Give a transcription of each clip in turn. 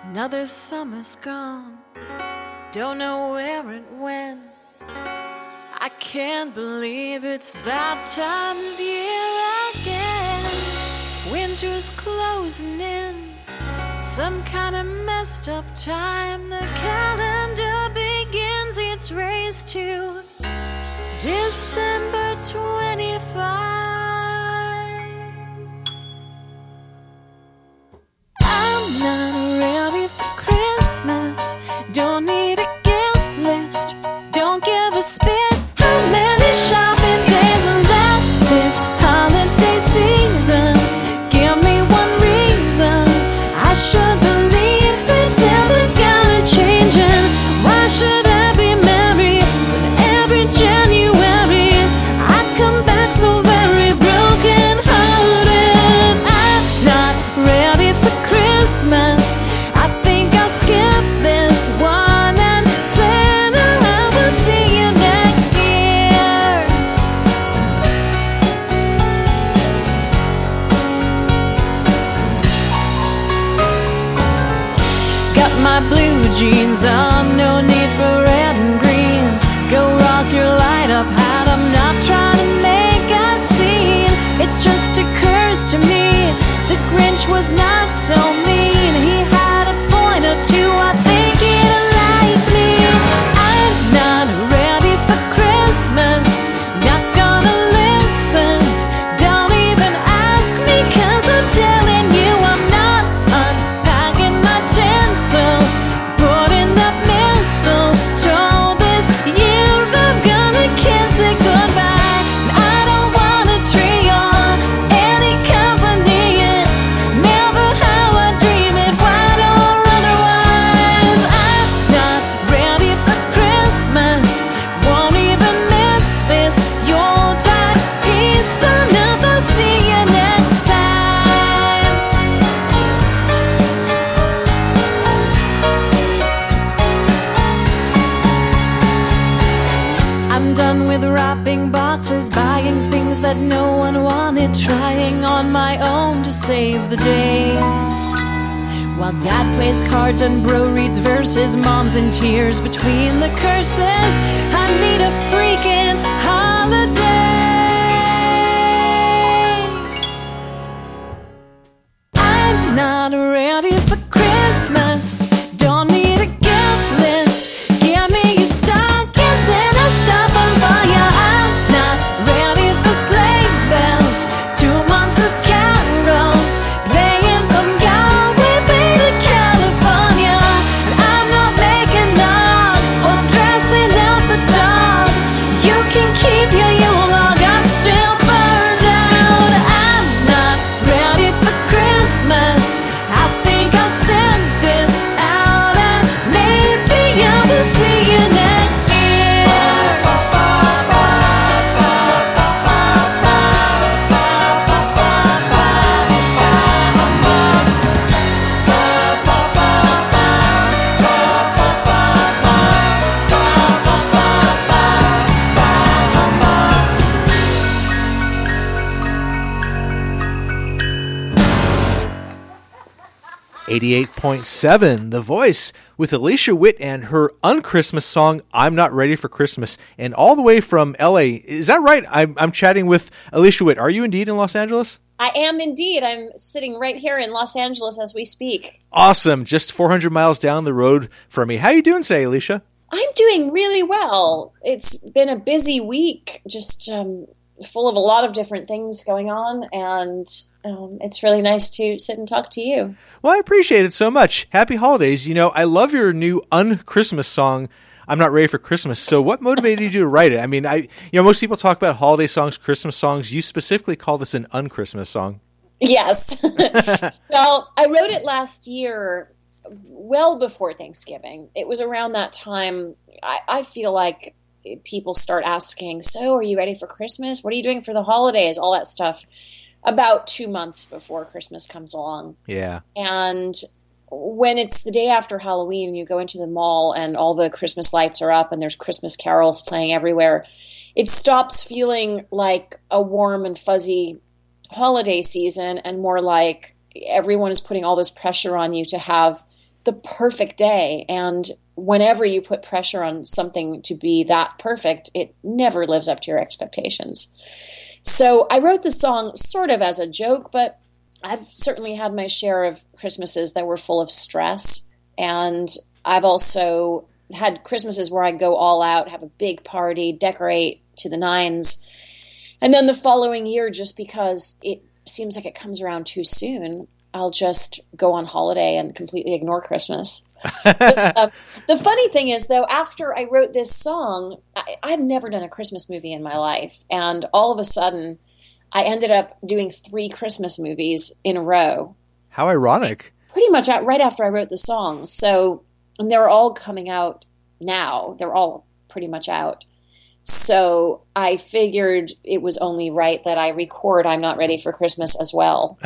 Another summer's gone, don't know where it went. I can't believe it's that time of year again. Winter's closing in, some kind of messed up time. The calendar begins its race to December 25. I'm not ready for Christmas, don't need a gift list, don't give a spit how many shopping days are left this holiday season. Give me one reason I should believe it's ever gonna change, and why should I be merry when every January I come back so very broken hearted? I'm not ready for Christmas, I think I'll skip this one and Santa, I will see you next year. Got my blue jeans on, no need for red and green. Go rock your light up hat, I'm not trying to make a scene. It just occurs to me the Grinch was not so mean. He had a point or two, I think he'd have liked me. I'm not ready for Christmas, not gonna listen. Don't even ask me, cause I'm telling you I'm not unpacking my tinsel, putting up mistletoe. This year I'm gonna kiss it goodbye. I don't want a tree or any company, it's never how I dream it, white or otherwise. I'm not ready for Christmas, won't even miss this Yuletide peace enough. I'll see you next time. I'm done with wrapping boxes, buying things that no one wanted, trying on my own to save the day. While Dad plays cards and Bro reads verses, Mom's in tears between the curses. I need a freaking holiday. I'm not ready for Christmas, don't need a gift list. Give me your stockings and I'll stop them for you. I'm not ready for sleigh bells, 2 months of carols playing from Galway Bay to California. And I'm not making love or dressing out the dog. You can keep your Yule log, I'm still burned out. I'm not ready for Christmas, I think I'll send this out and maybe I will see you next year. .7, The Voice, with Alicia Witt and her unchristmas song, I'm Not Ready for Christmas. And all the way from LA, is that right? I'm chatting with Alicia Witt. Are you indeed in Los Angeles? I am indeed. I'm sitting right here in Los Angeles as we speak. Awesome. Just 400 miles down the road from me. How are you doing today, Alicia? I'm doing really well. It's been a busy week, just full of a lot of different things going on, and it's really nice to sit and talk to you. Well, I appreciate it so much. Happy holidays. You know, I love your new unchristmas song, I'm Not Ready for Christmas. So what motivated you to write it? I mean, most people talk about holiday songs, Christmas songs. You specifically call this an unchristmas song. Yes. Well, I wrote it last year, well before Thanksgiving. It was around that time. I feel like people start asking, so are you ready for Christmas? What are you doing for the holidays? All that stuff. About 2 months before Christmas comes along. Yeah. And when it's the day after Halloween, you go into the mall and all the Christmas lights are up and there's Christmas carols playing everywhere, it stops feeling like a warm and fuzzy holiday season and more like everyone is putting all this pressure on you to have the perfect day. And whenever you put pressure on something to be that perfect, it never lives up to your expectations. So I wrote the song sort of as a joke, but I've certainly had my share of Christmases that were full of stress. And I've also had Christmases where I go all out, have a big party, decorate to the nines. And then the following year, just because it seems like it comes around too soon, I'll just go on holiday and completely ignore Christmas. The funny thing is, though, after I wrote this song, I'd never done a Christmas movie in my life. And all of a sudden, I ended up doing 3 Christmas movies in a row. How ironic. Pretty much right after I wrote the song. So, and they're all coming out now. They're all pretty much out. So I figured it was only right that I record I'm Not Ready for Christmas as well.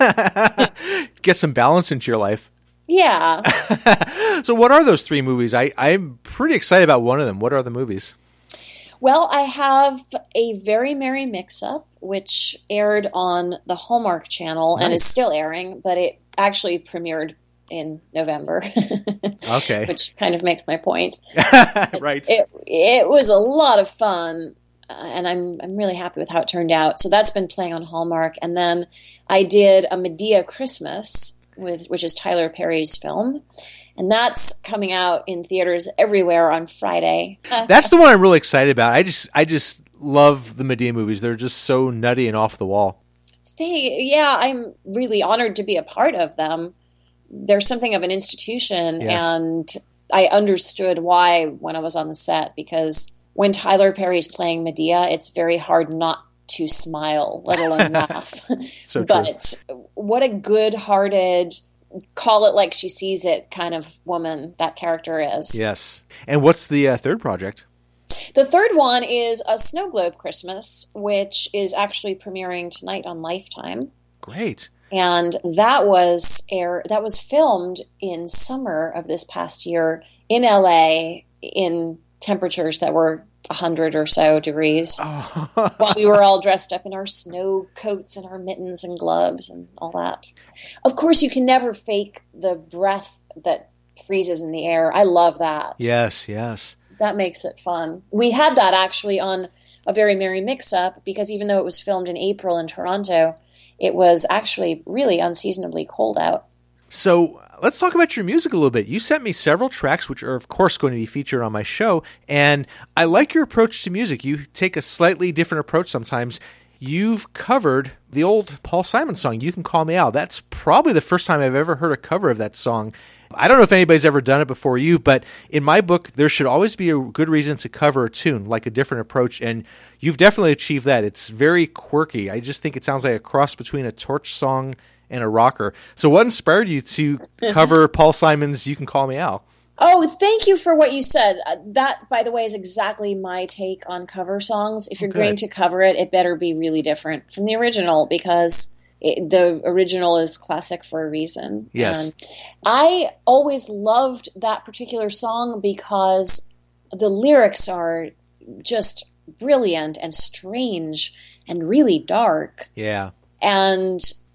Get some balance into your life. Yeah. So what are those 3 movies? I'm pretty excited about one of them. What are the movies? Well, I have A Very Merry Mix-Up, which aired on the Hallmark Channel and is still airing, but it actually premiered in November. Okay. Which kind of makes my point. Right. It was a lot of fun, and I'm really happy with how it turned out. So that's been playing on Hallmark. And then I did A Medea Christmas, which is Tyler Perry's film. And that's coming out in theaters everywhere on Friday. That's the one I'm really excited about. I just love the Medea movies. They're just so nutty and off the wall. I'm really honored to be a part of them. They're something of an institution, yes. And I understood why when I was on the set, because when Tyler Perry's playing Medea, it's very hard not to smile, let alone laugh. So but true. What a good-hearted, call it like she sees it kind of woman that character is. Yes. And what's the third project? The third one is A Snow Globe Christmas, which is actually premiering tonight on Lifetime. Great. And that was filmed in summer of this past year in LA in temperatures that were 100 or so degrees. Oh. While we were all dressed up in our snow coats and our mittens and gloves and all that. Of course, you can never fake the breath that freezes in the air. I love that. Yes, yes. That makes it fun. We had that actually on A Very Merry Mix-Up, because even though it was filmed in April in Toronto, it was actually really unseasonably cold out. So let's talk about your music a little bit. You sent me several tracks, which are, of course, going to be featured on my show. And I like your approach to music. You take a slightly different approach sometimes. You've covered the old Paul Simon song, You Can Call Me Out. That's probably the first time I've ever heard a cover of that song. I don't know if anybody's ever done it before you, but in my book, there should always be a good reason to cover a tune, like a different approach, and you've definitely achieved that. It's very quirky. I just think it sounds like a cross between a torch song and a rocker. So what inspired you to cover Paul Simon's You Can Call Me Out? Oh, thank you for what you said. That, by the way, is exactly my take on cover songs. If you're going to cover it, it better be really different from the original, because the original is classic for a reason. Yes. And I always loved that particular song because the lyrics are just brilliant and strange and really dark. Yeah. And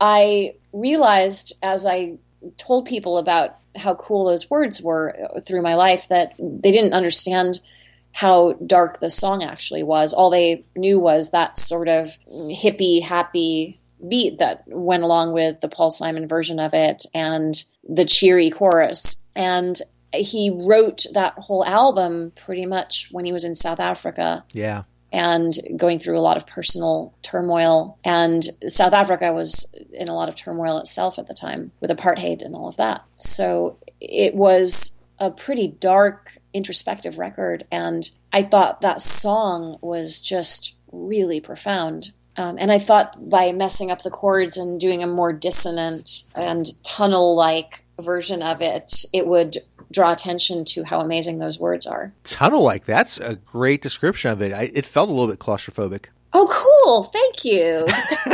I realized as I told people about how cool those words were through my life that they didn't understand how dark the song actually was. All they knew was that sort of hippie, happy beat that went along with the Paul Simon version of it and the cheery chorus. And he wrote that whole album pretty much when he was in South Africa. Yeah. And going through a lot of personal turmoil. And South Africa was in a lot of turmoil itself at the time with apartheid and all of that. So it was a pretty dark, introspective record. And I thought that song was just really profound. And I thought by messing up the chords and doing a more dissonant and tunnel-like version of it, it would draw attention to how amazing those words are. Tunnel-like, that's a great description of it. It felt a little bit claustrophobic. Oh, cool. Thank you.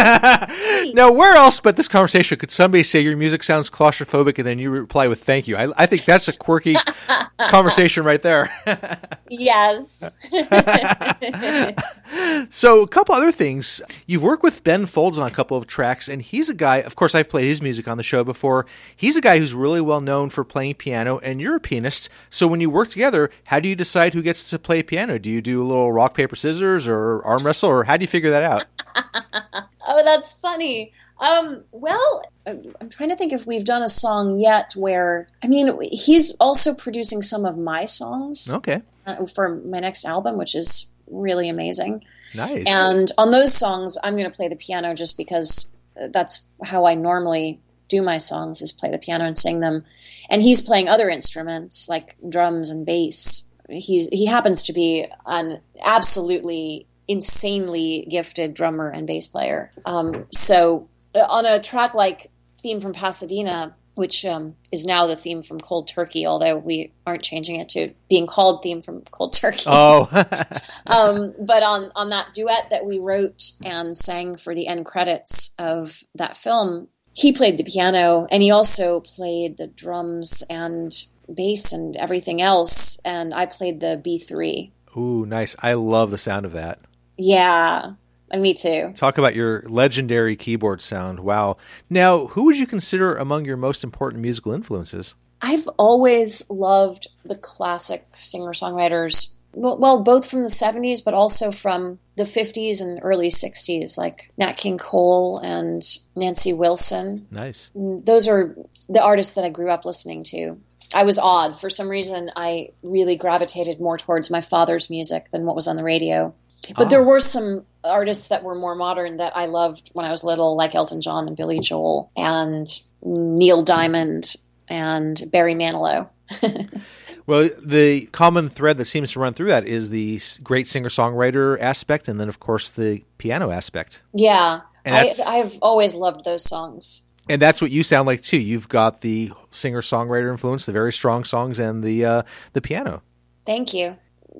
Now, where else but this conversation could somebody say your music sounds claustrophobic and then you reply with thank you? I think that's a quirky conversation right there. Yes. So a couple other things. You've worked with Ben Folds on a couple of tracks, and he's a guy, of course, I've played his music on the show before. He's a guy who's really well known for playing piano, and you're a pianist. So when you work together, how do you decide who gets to play piano? Do you do a little rock, paper, scissors or arm wrestle, or how do you figure that out? Oh, that's funny. Well, I'm trying to think if we've done a song yet where, I mean, he's also producing some of my songs. Okay. For my next album, which is really amazing. Nice. And on those songs, I'm going to play the piano just because that's how I normally do my songs, is play the piano and sing them. And he's playing other instruments like drums and bass. He happens to be an absolutely insanely gifted drummer and bass player. So on a track like Theme from Pasadena, which is now the theme from Cold Turkey, although we aren't changing it to being called Theme from Cold Turkey. Oh. But on that duet that we wrote and sang for the end credits of that film, he played the piano, and he also played the drums and bass and everything else, and I played the B3. Ooh, nice. I love the sound of that. Yeah. And me too. Talk about your legendary keyboard sound. Wow. Now, who would you consider among your most important musical influences? I've always loved the classic singer-songwriters, well, both from the 70s, but also from the 50s and early 60s, like Nat King Cole and Nancy Wilson. Nice. Those are the artists that I grew up listening to. I was odd. For some reason, I really gravitated more towards my father's music than what was on the radio. But there were some artists that were more modern that I loved when I was little, like Elton John and Billy Joel and Neil Diamond and Barry Manilow. Well, the common thread that seems to run through that is the great singer-songwriter aspect and then, of course, the piano aspect. Yeah, I've always loved those songs. And that's what you sound like, too. You've got the singer-songwriter influence, the very strong songs, and the piano. Thank you.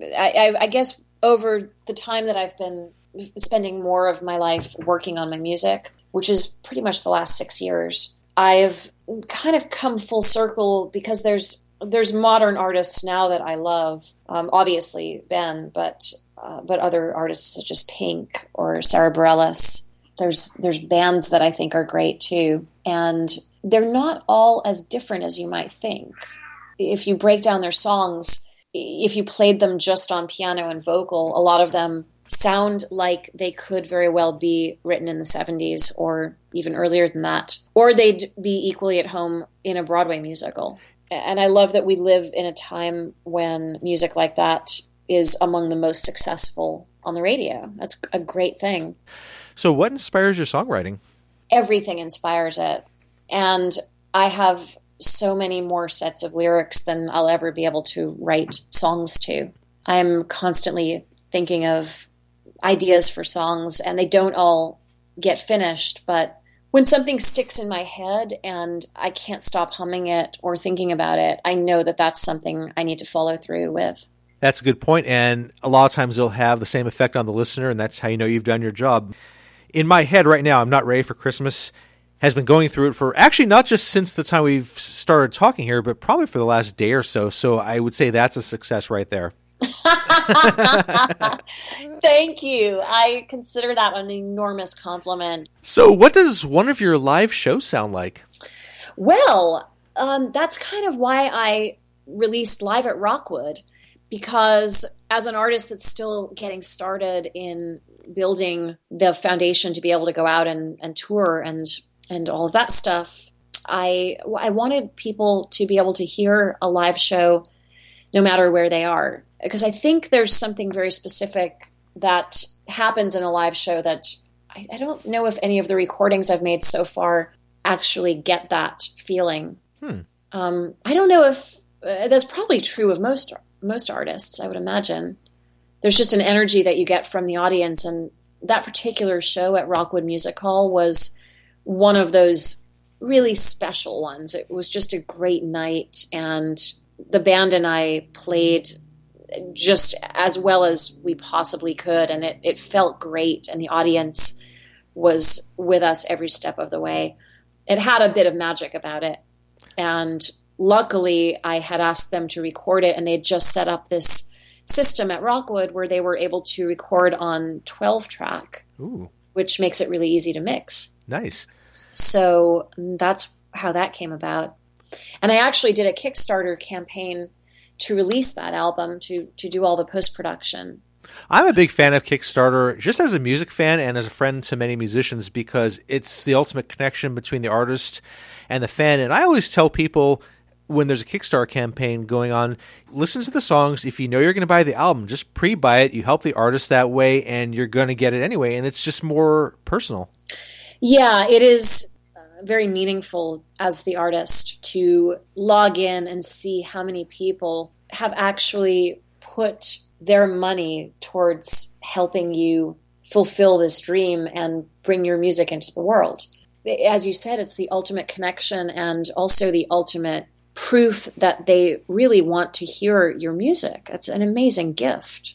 I guess over the time that I've been spending more of my life working on my music, which is pretty much the last 6 years, I've kind of come full circle because there's modern artists now that I love. Obviously Ben, but other artists such as Pink or Sarah Bareilles. There's bands that I think are great too, and they're not all as different as you might think. If you break down their songs, if you played them just on piano and vocal, a lot of them sound like they could very well be written in the 70s or even earlier than that, or they'd be equally at home in a Broadway musical. And I love that we live in a time when music like that is among the most successful on the radio. That's a great thing. So what inspires your songwriting? Everything inspires it. And I have so many more sets of lyrics than I'll ever be able to write songs to. I'm constantly thinking of ideas for songs, and they don't all get finished, but when something sticks in my head and I can't stop humming it or thinking about it, I know that that's something I need to follow through with. That's a good point, and a lot of times they'll have the same effect on the listener, and that's how you know you've done your job. In my head right now, I'm Not Ready for Christmas has been going through it for actually not just since the time we've started talking here, but probably for the last day or so. So I would say that's a success right there. Thank you. I consider that an enormous compliment. So what does one of your live shows sound like? Well, that's kind of why I released Live at Rockwood, because as an artist that's still getting started in building the foundation to be able to go out and tour and all of that stuff, I wanted people to be able to hear a live show no matter where they are. Because I think there's something very specific that happens in a live show that I don't know if any of the recordings I've made so far actually get that feeling. I don't know if that's probably true of most artists, I would imagine. There's just an energy that you get from the audience, and that particular show at Rockwood Music Hall was one of those really special ones. It was just a great night, and the band and I played just as well as we possibly could, and it felt great, and the audience was with us every step of the way. It had a bit of magic about it, and luckily I had asked them to record it, and they had just set up this system at Rockwood where they were able to record on 12 track, Ooh, which makes it really easy to mix. nice. So that's how that came about. And I actually did a Kickstarter campaign to release that album, to do all the post-production. I'm a big fan of Kickstarter, just as a music fan and as a friend to many musicians, because it's the ultimate connection between the artist and the fan. And I always tell people when there's a Kickstarter campaign going on, listen to the songs. If you know you're going to buy the album, just pre-buy it. You help the artist that way, and you're going to get it anyway. And it's just more personal. Yeah, it is very meaningful as the artist to log in and see how many people have actually put their money towards helping you fulfill this dream and bring your music into the world. As you said, it's the ultimate connection and also the ultimate proof that they really want to hear your music. It's an amazing gift.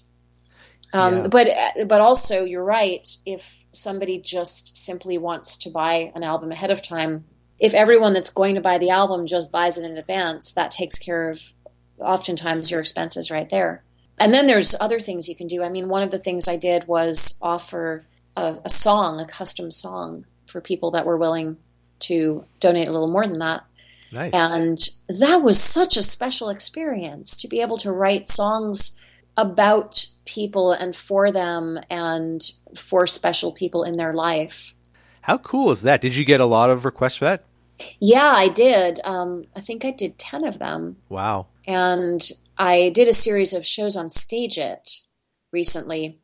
Yeah. But also, you're right, if somebody just simply wants to buy an album ahead of time, if everyone that's going to buy the album just buys it in advance, that takes care of oftentimes your expenses right there. And then there's other things you can do. I mean, one of the things I did was offer a song, a custom song, for people that were willing to donate a little more than that. Nice. And that was such a special experience to be able to write songs about people and for them and for special people in their life. How cool is that? Did you get a lot of requests for that? Yeah, I did. I think I did 10 of them. Wow. And I did a series of shows on Stage It recently,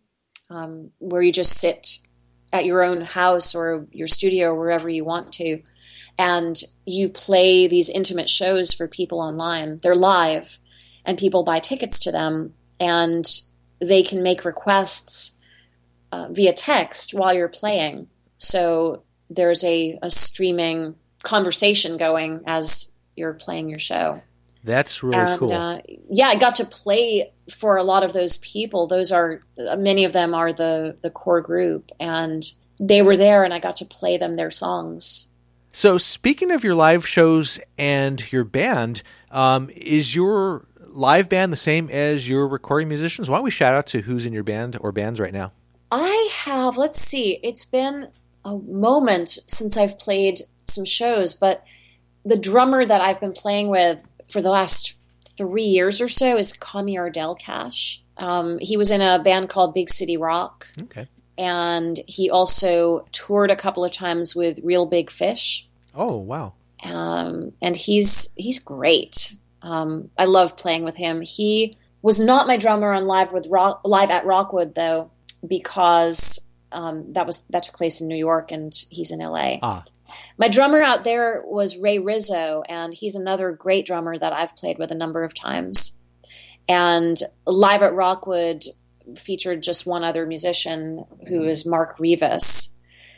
where you just sit at your own house or your studio or wherever you want to, and you play these intimate shows for people online. They're live, and people buy tickets to them, and they can make requests via text while you're playing. So there's a streaming conversation going as you're playing your show. That's really cool. Yeah, I got to play for a lot of those people. Many of them are the core group, and they were there, and I got to play them their songs. So speaking of your live shows and your band, is your live band the same as your recording musicians? Why don't we shout out to who's in your band or bands right now? I have, let's see, it's been a moment since I've played some shows, but the drummer that I've been playing with for the last 3 years or so is Kami Ardell-Cash. He was in a band called Big City Rock. Okay. And he also toured a couple of times with Real Big Fish. Oh, wow. And he's great. I love playing with him. He was not my drummer on Live at Rockwood, though, because that took place in New York and he's in LA. Ah. My drummer out there was Ray Rizzo, and he's another great drummer that I've played with a number of times. And Live at Rockwood featured just one other musician, who is Mark Rivas,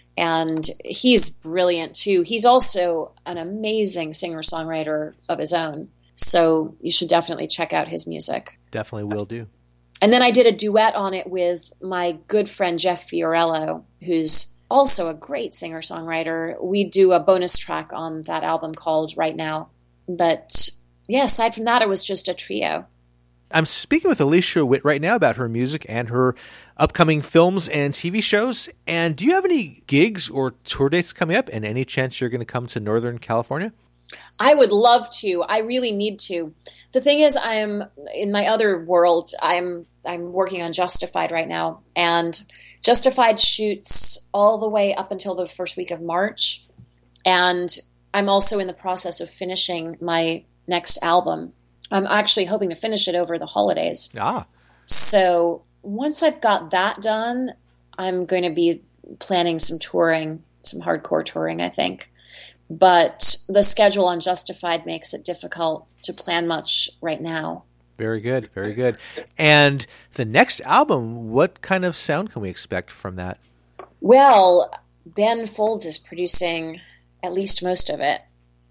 and he's brilliant too. He's also an amazing singer-songwriter of his own, so you should definitely check out his music. Definitely will do. And then I did a duet on it with my good friend Jeff Fiorello, who's also a great singer-songwriter. We do a bonus track on that album called Right Now. But yeah, aside from that, it was just a trio. I'm speaking with Alicia Witt right now about her music and her upcoming films and TV shows. And do you have any gigs or tour dates coming up, and any chance you're going to come to Northern California? I would love to. I really need to. The thing is, I am in my other world. I'm working on Justified right now, and Justified shoots all the way up until the first week of March, and I'm also in the process of finishing my next album. I'm actually hoping to finish it over the holidays. Ah. So once I've got that done, I'm going to be planning some touring, some hardcore touring, I think. But the schedule on Justified makes it difficult to plan much right now. Very good, very good. And the next album, what kind of sound can we expect from that? Well, Ben Folds is producing at least most of it.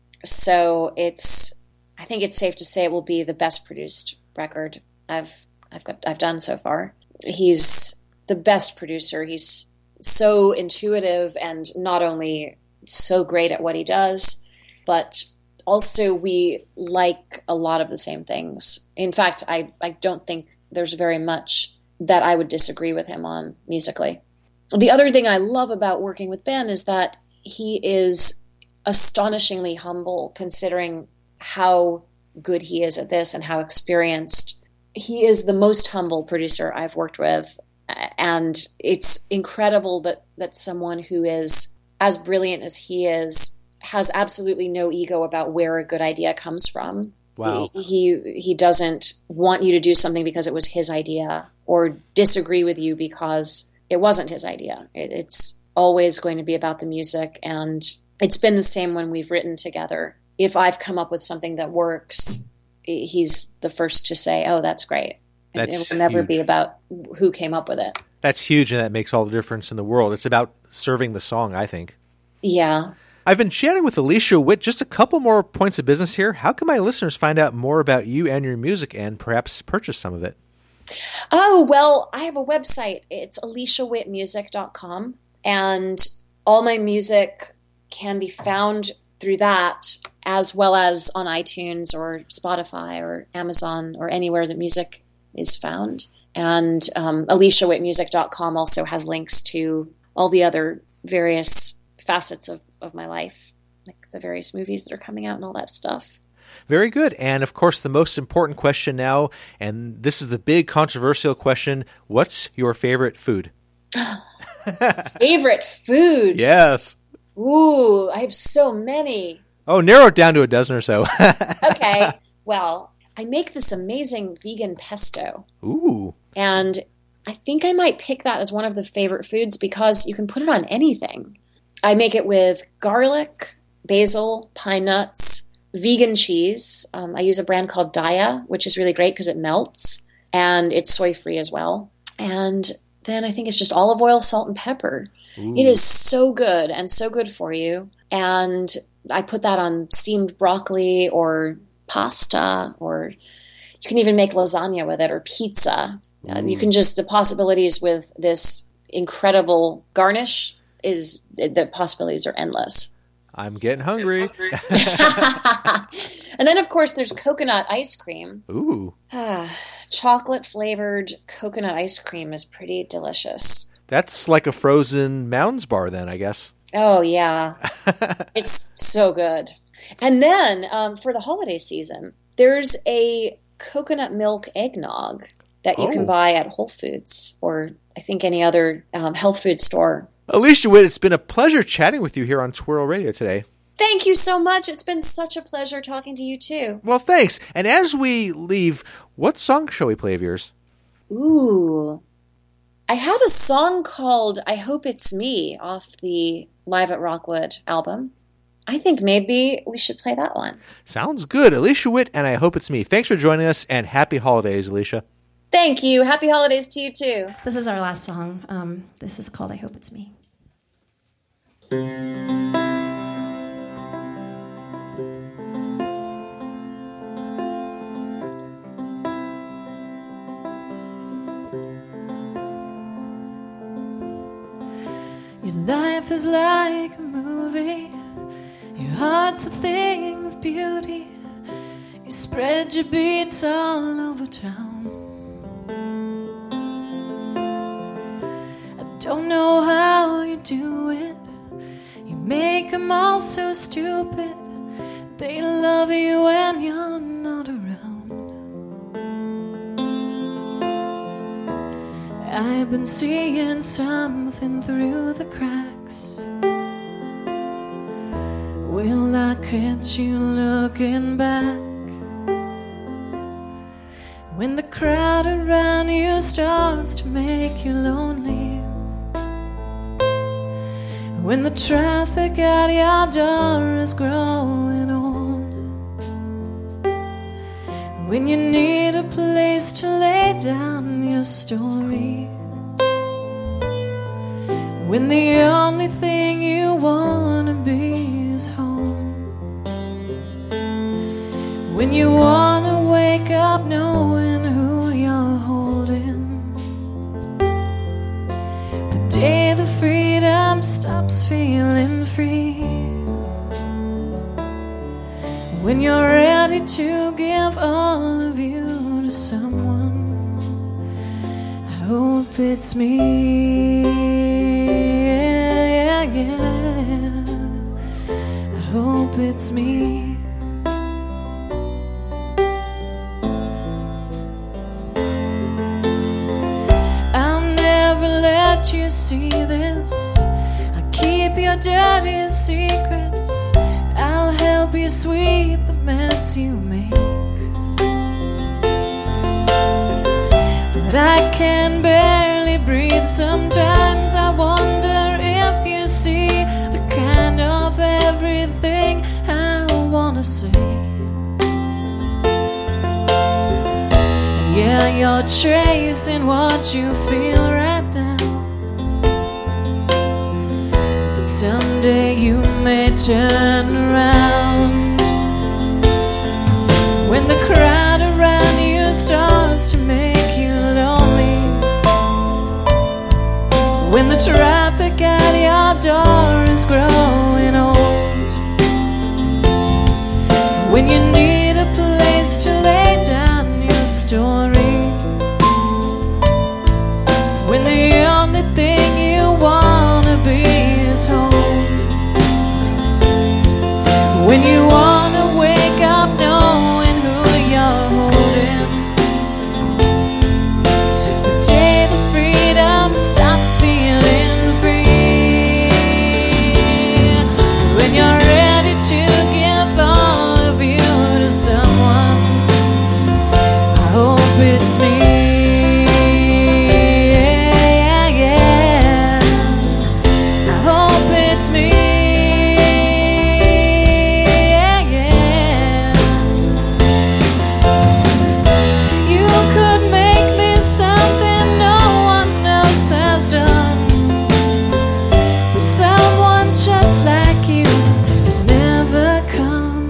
So I think it's safe to say it will be the best produced record I've done so far. He's the best producer. He's so intuitive and not only so great at what he does, but also we like a lot of the same things. In fact, I don't think there's very much that I would disagree with him on musically. The other thing I love about working with Ben is that he is astonishingly humble, considering how good he is at this and how experienced. He is the most humble producer I've worked with. And it's incredible that someone who is as brilliant as he is has absolutely no ego about where a good idea comes from. Wow. He doesn't want you to do something because it was his idea or disagree with you because it wasn't his idea. It's always going to be about the music. And it's been the same when we've written together. If I've come up with something that works, he's the first to say, oh, that's great. It will never be about who came up with it. That's huge, and that makes all the difference in the world. It's about serving the song, I think. Yeah. I've been chatting with Alicia Witt. Just a couple more points of business here. How can my listeners find out more about you and your music and perhaps purchase some of it? Oh, well, I have a website. It's aliciawittmusic.com, and all my music can be found through that, as well as on iTunes or Spotify or Amazon or anywhere that music is found. And aliciawittmusic.com also has links to all the other various facets of my life, like the various movies that are coming out and all that stuff. Very good. And of course, the most important question now, and this is the big controversial question, what's your favorite food? Favorite food? Yes. Ooh, I have so many. Oh, narrow it down to a dozen or so. Okay. Well, I make this amazing vegan pesto. Ooh. And I think I might pick that as one of the favorite foods because you can put it on anything. I make it with garlic, basil, pine nuts, vegan cheese. I use a brand called Daya, which is really great because it melts, and it's soy-free as well. And then I think it's just olive oil, salt, and pepper. Ooh. It is so good and so good for you. And I put that on steamed broccoli or pasta, or you can even make lasagna with it, or pizza. You can just, the possibilities with this incredible garnish the possibilities are endless. I'm getting hungry. And then, of course, there's coconut ice cream. Ooh. Chocolate-flavored coconut ice cream is pretty delicious. That's like a frozen Mounds bar then, I guess. Oh, yeah. It's so good. And then, for the holiday season, there's a coconut milk eggnog that you can buy at Whole Foods or I think any other health food store. Alicia Witt, it's been a pleasure chatting with you here on Twirl Radio today. Thank you so much. It's been such a pleasure talking to you, too. Well, thanks. And as we leave, what song shall we play of yours? Ooh. I have a song called I Hope It's Me off the Live at Rockwood album. I think maybe we should play that one. Sounds good. Alicia Witt, and I Hope It's Me. Thanks for joining us, and happy holidays, Alicia. Thank you. Happy holidays to you, too. This is our last song. This is called I Hope It's Me. Your life is like a movie. Your heart's a thing of beauty. You spread your beats all over town. Don't know how you do it. You make them all so stupid. They love you when you're not around. I've been seeing something through the cracks. Will I catch you looking back? When the crowd around you starts to make you lonely. When the traffic at your door is growing old. When you need a place to lay down your story. When the only thing you want to be is home. When you want to wake up knowing who you're holding. The day the freedom stops feeling free. When you're ready to give all of you to someone. hope it's me. Yeah, yeah. I hope it's me. I'll never let you see this. I'll keep your dirty secrets. I'll help you sweep the mess you make. But I can barely breathe. Sometimes I wonder if you see the kind of everything I wanna say. And yeah, you're tracing what you feel right now. But someday you may turn around. When the crowd around you starts to make you lonely, when the traffic at your door is growing old, when you need a place to lay down your story, when the only thing you wanna be is home, when you wanna wake up knowing who you're holding, the day the freedom stops feeling free, when you're ready to give all of you to someone, I hope it's me. Yeah, yeah. I hope it's me. Yeah, yeah. You could make me something no one else has done, but someone just like you has never come.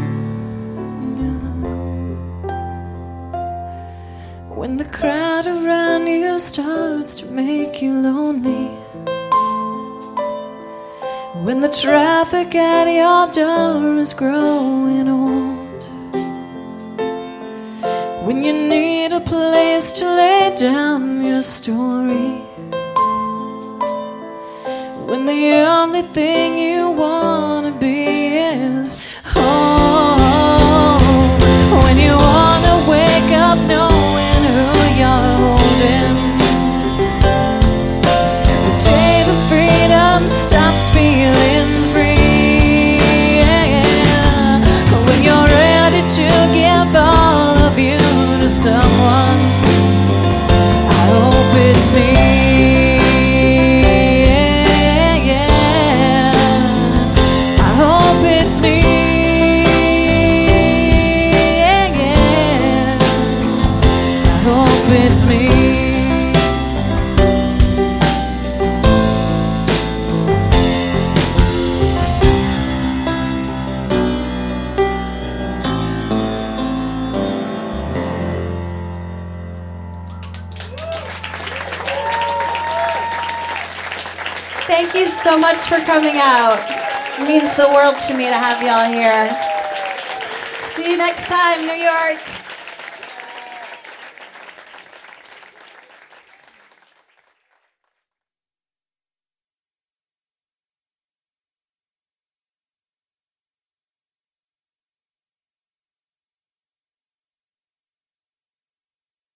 When the crowd around you starts to make you lonely, when the traffic at your door is growing old, when you need a place to lay down your story, when the only thing you wanna be is home, when you wanna wake up knowing who you're holding, the day the freedom stops feeling free, yeah. When you're ready to give all of you to someone, I hope it's me. Yeah, yeah. I hope it's me. Yeah, yeah. I hope it's me. Thank you so much for coming out. It means the world to me to have y'all here. See you next time, New York.